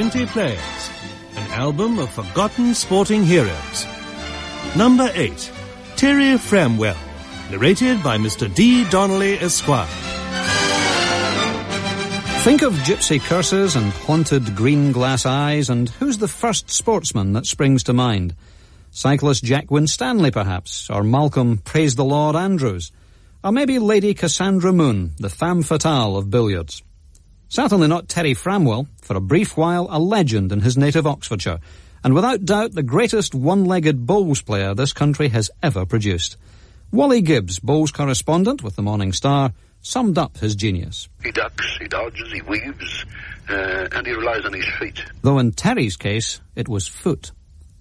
County Players, an album of forgotten sporting heroes. Number 8, Terry Framwell, narrated by Mr. D. Donnelly, Esquire. Think of gypsy curses and haunted green glass eyes, and who's the first sportsman that springs to mind? Cyclist Jack Winstanley, perhaps, or Malcolm Praise the Lord Andrews, or maybe Lady Cassandra Moon, the femme fatale of billiards. Certainly not Terry Framwell, for a brief while a legend in his native Oxfordshire, and without doubt the greatest one-legged bowls player this country has ever produced. Wally Gibbs, bowls correspondent with the Morning Star, summed up his genius. He ducks, he dodges, he weaves, and he relies on his feet. Though in Terry's case, it was foot.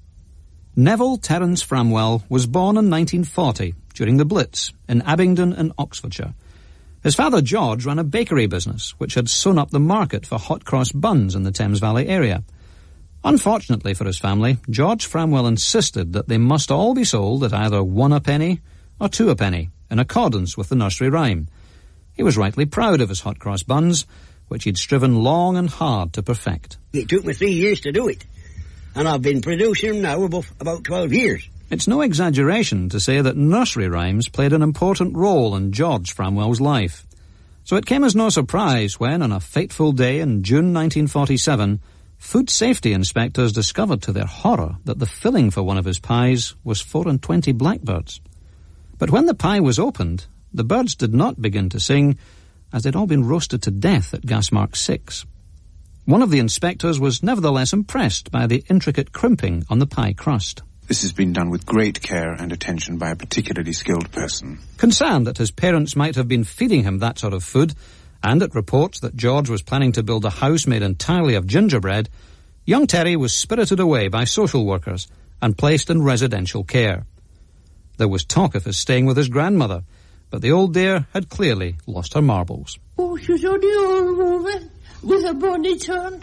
Neville Terence Framwell was born in 1940, during the Blitz, in Abingdon in Oxfordshire. His father George ran a bakery business, which had sewn up the market for hot cross buns in the Thames Valley area. Unfortunately for his family, George Framwell insisted that they must all be sold at either 1 a penny or 2 a penny, in accordance with the nursery rhyme. He was rightly proud of his hot cross buns, which he'd striven long and hard to perfect. It took me 3 years to do it, and I've been producing them now about 12 years. It's no exaggeration to say that nursery rhymes played an important role in George Framwell's life. So it came as no surprise when, on a fateful day in June 1947, food safety inspectors discovered to their horror that the filling for one of his pies was 24 blackbirds. But when the pie was opened, the birds did not begin to sing, as they'd all been roasted to death at gas mark 6. One of the inspectors was nevertheless impressed by the intricate crimping on the pie crust. This has been done with great care and attention by a particularly skilled person. Concerned that his parents might have been feeding him that sort of food, and at reports that George was planning to build a house made entirely of gingerbread, young Terry was spirited away by social workers and placed in residential care. There was talk of his staying with his grandmother, but the old dear had clearly lost her marbles. Oh, she's only an old woman with a bonnet on.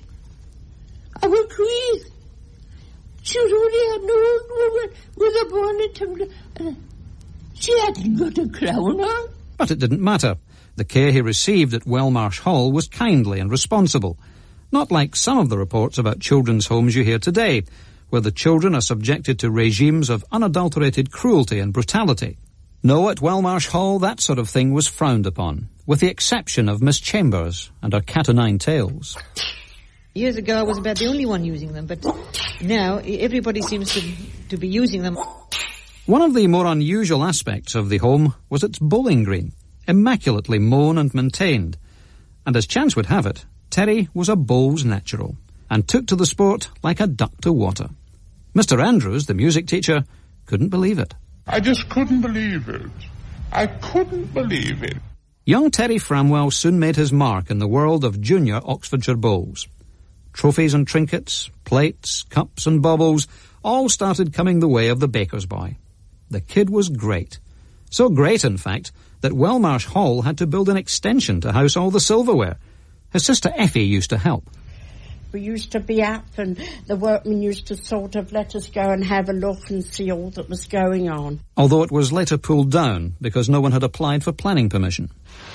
I would grieve. She was only an old woman with a bonnet on. She hadn't got a crown on. But it didn't matter. The care he received at Wellmarsh Hall was kindly and responsible, not like some of the reports about children's homes you hear today, where the children are subjected to regimes of unadulterated cruelty and brutality. No, at Wellmarsh Hall that sort of thing was frowned upon, with the exception of Miss Chambers and her cat-o'-nine-tails. Years ago I was about the only one using them, but now everybody seems to be using them. One of the more unusual aspects of the home was its bowling green, immaculately mown and maintained. And as chance would have it, Terry was a bowls natural, and took to the sport like a duck to water. Mr. Andrews, the music teacher, couldn't believe it. I just couldn't believe it. I couldn't believe it. Young Terry Framwell soon made his mark in the world of junior Oxfordshire bowls. Trophies and trinkets, plates, cups and baubles all started coming the way of the baker's boy. The kid was great. So great, in fact, that Wellmarsh Hall had to build an extension to house all the silverware. His sister Effie used to help. We used to be up and the workmen used to sort of let us go and have a look and see all that was going on. Although it was later pulled down because no one had applied for planning permission.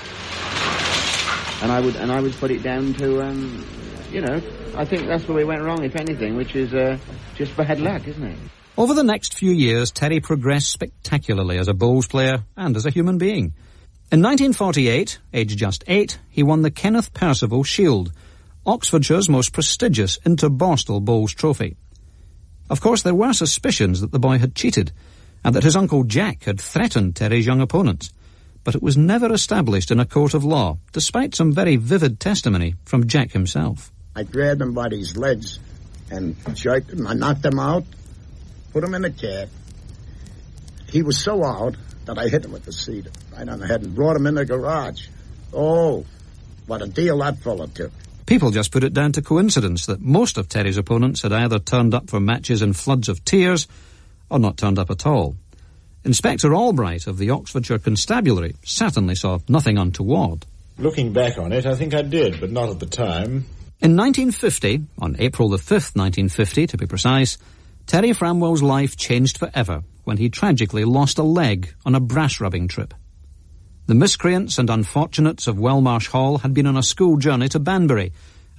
And I would put it down to, I think that's where we went wrong, if anything, which is just bad luck, isn't it? Over the next few years, Terry progressed spectacularly as a bowls player and as a human being. In 1948, aged just 8, he won the Kenneth Percival Shield, Oxfordshire's most prestigious inter-Borstal bowls trophy. Of course, there were suspicions that the boy had cheated, and that his uncle Jack had threatened Terry's young opponents, but it was never established in a court of law, despite some very vivid testimony from Jack himself. I grabbed him by his legs and jerked him. I knocked him out, put him in a cab. He was so out that I hit him with the seat right on the head and brought him in the garage. Oh, what a deal that fella took. People just put it down to coincidence that most of Terry's opponents had either turned up for matches in floods of tears or not turned up at all. Inspector Albright of the Oxfordshire Constabulary certainly saw nothing untoward. Looking back on it, I think I did, but not at the time. In 1950, on April the 5th, 1950 to be precise, Terry Framwell's life changed forever when he tragically lost a leg on a brass-rubbing trip. The miscreants and unfortunates of Wellmarsh Hall had been on a school journey to Banbury,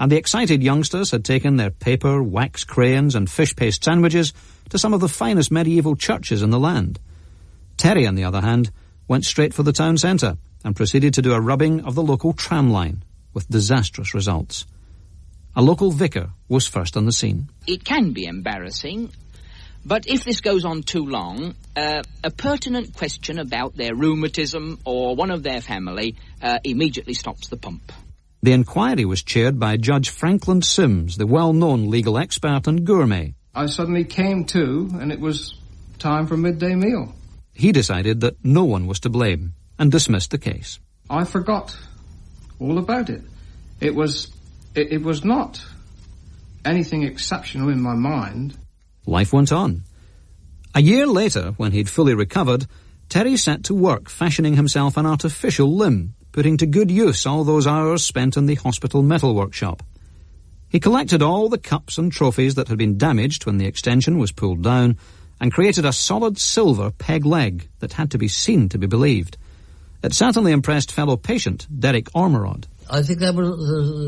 and the excited youngsters had taken their paper, wax crayons and fish paste sandwiches to some of the finest medieval churches in the land. Terry, on the other hand, went straight for the town centre and proceeded to do a rubbing of the local tram line, with disastrous results. A local vicar was first on the scene. It can be embarrassing, but if this goes on too long, a pertinent question about their rheumatism or one of their family immediately stops the pump. The inquiry was chaired by Judge Franklin Sims, the well-known legal expert and gourmet. I suddenly came to, and it was time for a midday meal. He decided that no one was to blame and dismissed the case. I forgot all about it. It was not anything exceptional in my mind. Life went on. A year later, when he'd fully recovered, Terry set to work fashioning himself an artificial limb, putting to good use all those hours spent in the hospital metal workshop. He collected all the cups and trophies that had been damaged when the extension was pulled down and created a solid silver peg leg that had to be seen to be believed. It certainly impressed fellow patient Derek Ormerod. I think that was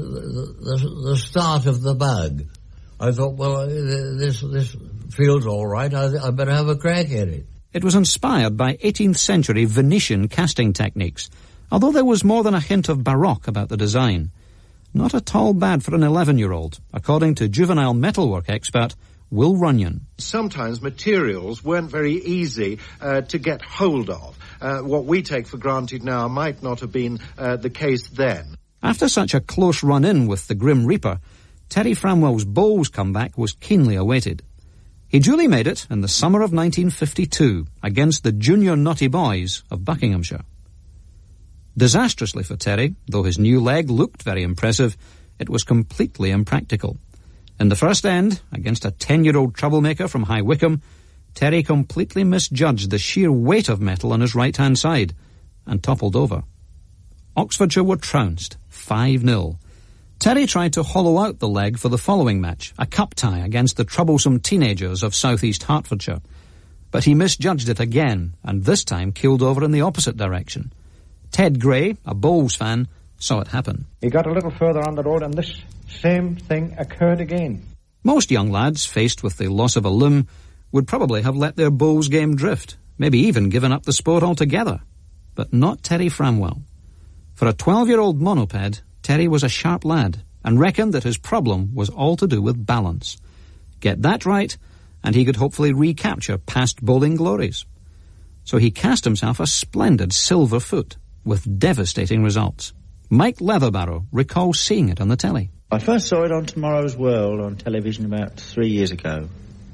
the start of the bug. I thought, well, this feels all right. I better have a crack at it. It was inspired by 18th century Venetian casting techniques, although there was more than a hint of Baroque about the design. Not at all bad for an 11-year-old, according to juvenile metalwork expert Will Runyon. Sometimes materials weren't very easy to get hold of. What we take for granted now might not have been the case then. After such a close run-in with the Grim Reaper, Terry Framwell's bowls comeback was keenly awaited. He duly made it in the summer of 1952 against the Junior Naughty Boys of Buckinghamshire. Disastrously for Terry, though his new leg looked very impressive, it was completely impractical. In the first end, against a 10-year-old troublemaker from High Wycombe, Terry completely misjudged the sheer weight of metal on his right-hand side and toppled over. Oxfordshire were trounced, 5-0. Terry tried to hollow out the leg for the following match, a cup tie against the troublesome teenagers of southeast Hertfordshire. But he misjudged it again, and this time keeled over in the opposite direction. Ted Gray, a Bowls fan, saw it happen. He got a little further on the road and this same thing occurred again. Most young lads, faced with the loss of a limb, would probably have let their bowls game drift, maybe even given up the sport altogether. But not Terry Framwell. For a 12-year-old monoped, Terry was a sharp lad and reckoned that his problem was all to do with balance. Get that right, and he could hopefully recapture past bowling glories. So he cast himself a splendid silver foot, with devastating results. Mike Leatherbarrow recalls seeing it on the telly. I first saw it on Tomorrow's World on television about 3 years ago.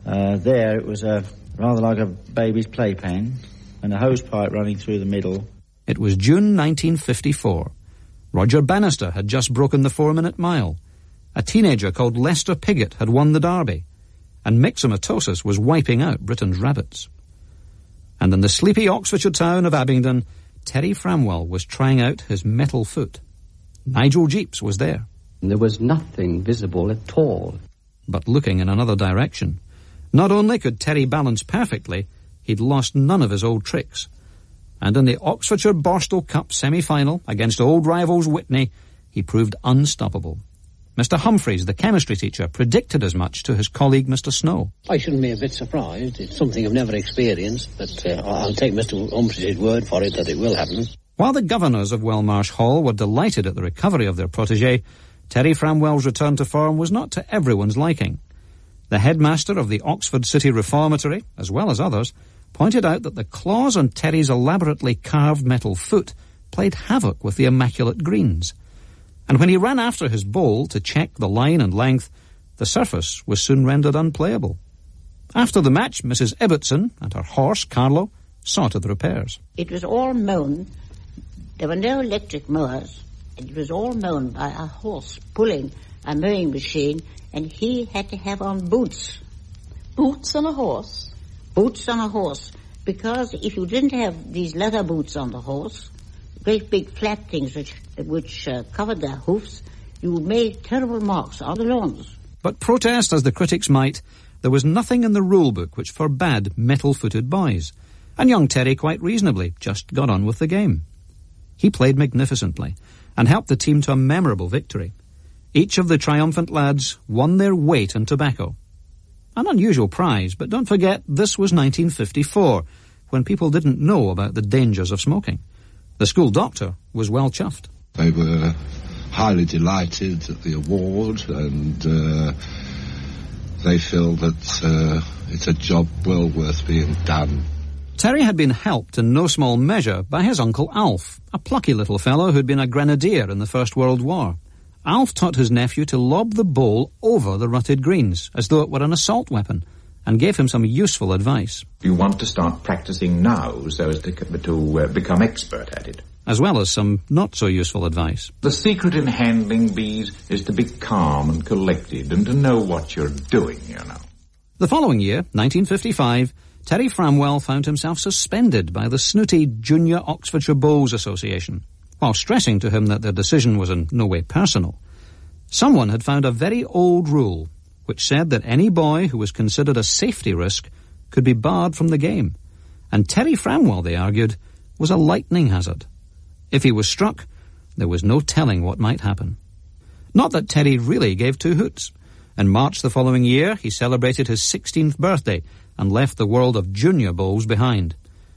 There it was rather like a baby's playpen and a hose pipe running through the middle. It was June 1954. Roger Bannister had just broken the 4-minute mile. A teenager called Lester Piggott had won the Derby, and myxomatosis was wiping out Britain's rabbits. And in the sleepy Oxfordshire town of Abingdon, Terry Framwell was trying out his metal foot. Nigel Jeeps was there. There was nothing visible at all. But looking in another direction. Not only could Terry balance perfectly, he'd lost none of his old tricks. And in the Oxfordshire Borstal Cup semi-final against old rivals Whitney, he proved unstoppable. Mr. Humphreys, the chemistry teacher, predicted as much to his colleague Mr. Snow. I shouldn't be a bit surprised. It's something I've never experienced, but I'll take Mr. Humphreys' word for it that it will happen. While the governors of Wellmarsh Hall were delighted at the recovery of their protégé, Terry Framwell's return to form was not to everyone's liking. The headmaster of the Oxford City Reformatory, as well as others, pointed out that the claws on Terry's elaborately carved metal foot played havoc with the immaculate greens. And when he ran after his bowl to check the line and length, the surface was soon rendered unplayable. After the match, Mrs. Ibbotson and her horse, Carlo, saw to the repairs. It was all mown. There were no electric mowers. It was all mown by a horse pulling a mowing machine, and he had to have on boots. Boots on a horse? Boots on a horse. Because if you didn't have these leather boots on the horse, great big flat things which covered their hoofs, you made terrible marks on the lawns. But protest as the critics might, there was nothing in the rule book which forbade metal-footed boys, and young Terry quite reasonably just got on with the game. He played magnificently and helped the team to a memorable victory. Each of the triumphant lads won their weight in tobacco. An unusual prize, but don't forget this was 1954, when people didn't know about the dangers of smoking. The school doctor was well chuffed. They were highly delighted at the award, and they feel that it's a job well worth being done. Terry had been helped in no small measure by his uncle Alf, a plucky little fellow who'd been a grenadier in the First World War. Alf taught his nephew to lob the bowl over the rutted greens, as though it were an assault weapon, and gave him some useful advice. You want to start practicing now so as to become expert at it. As well as some not-so-useful advice. The secret in handling bees is to be calm and collected and to know what you're doing, you know. The following year, 1955, Terry Framwell found himself suspended by the snooty Junior Oxfordshire Bowls Association, while stressing to him that their decision was in no way personal. Someone had found a very old rule, which said that any boy who was considered a safety risk could be barred from the game. And Terry Framwell, they argued, was a lightning hazard. If he was struck, there was no telling what might happen. Not that Terry really gave two hoots. In March the following year, he celebrated his 16th birthday and left the world of junior bowls behind.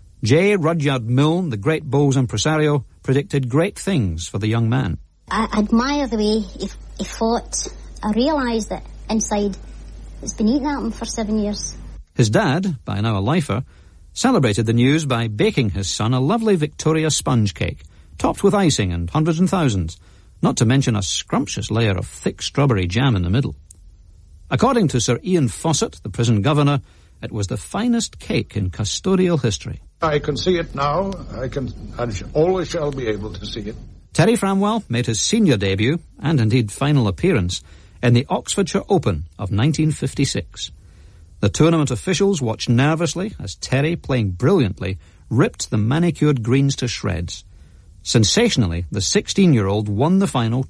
J. Rudyard Milne, the great bowls impresario, predicted great things for the young man. I admire the way he fought. I realised that inside it's been eating at him for 7 years. His dad, by now a lifer, celebrated the news by baking his son a lovely Victoria sponge cake, topped with icing and hundreds and thousands, not to mention a scrumptious layer of thick strawberry jam in the middle. According to Sir Ian Fawcett, the prison governor, it was the finest cake in custodial history. I can see it now. I always shall be able to see it. Terry Framwell made his senior debut, and indeed final appearance, in the Oxfordshire Open of 1956. The tournament officials watched nervously as Terry, playing brilliantly, ripped the manicured greens to shreds. Sensationally, the 16-year-old won the final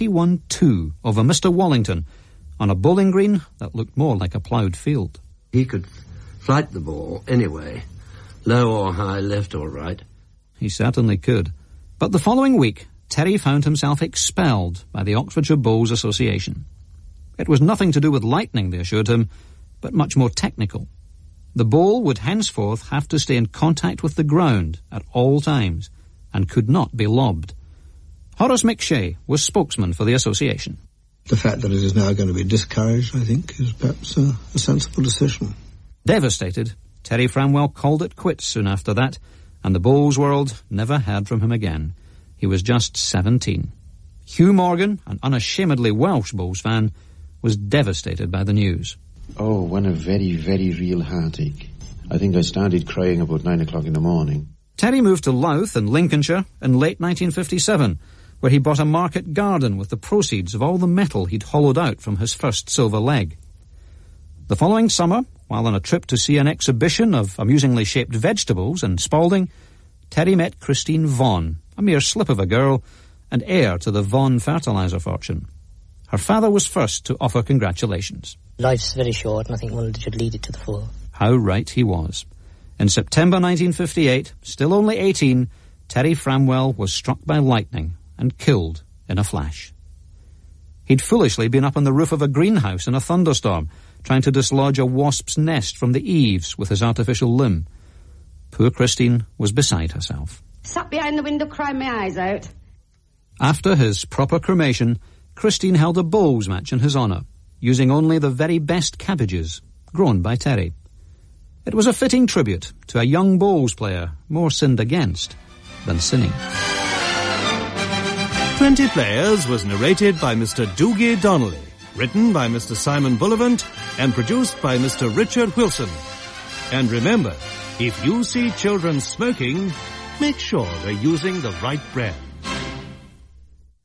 21-2 over Mr. Wallington on a bowling green that looked more like a ploughed field. He could flight the ball anyway, low or high, left or right. He certainly could. But the following week, Terry found himself expelled by the Oxfordshire Bowls Association. It was nothing to do with lightning, they assured him, but much more technical. The ball would henceforth have to stay in contact with the ground at all times and could not be lobbed. Horace McShay was spokesman for the association. The fact that it is now going to be discouraged, I think, is perhaps a sensible decision. Devastated, Terry Framwell called it quits soon after that, and the bowls world never heard from him again. He was just 17. Hugh Morgan, an unashamedly Welsh bowls fan, was devastated by the news. Oh, one a very, very real heartache. I think I started crying about 9 o'clock in the morning. Terry moved to Louth in Lincolnshire in late 1957, where he bought a market garden with the proceeds of all the metal he'd hollowed out from his first silver leg. The following summer, while on a trip to see an exhibition of amusingly shaped vegetables in Spalding, Terry met Christine Vaughan, a mere slip of a girl, and heir to the Vaughan fertiliser fortune. Her father was first to offer congratulations. Life's very short, and I think one should lead it to the full. How right he was. In September 1958, still only 18, Terry Framwell was struck by lightning and killed in a flash. He'd foolishly been up on the roof of a greenhouse in a thunderstorm, trying to dislodge a wasp's nest from the eaves with his artificial limb. Poor Christine was beside herself. Sat behind the window crying my eyes out. After his proper cremation, Christine held a bowls match in his honour, using only the very best cabbages, grown by Terry. It was a fitting tribute to a young bowls player more sinned against than sinning. 20 Players was narrated by Mr. Doogie Donnelly, written by Mr. Simon Bullivant, and produced by Mr. Richard Wilson. And remember, if you see children smoking, make sure they're using the right brand.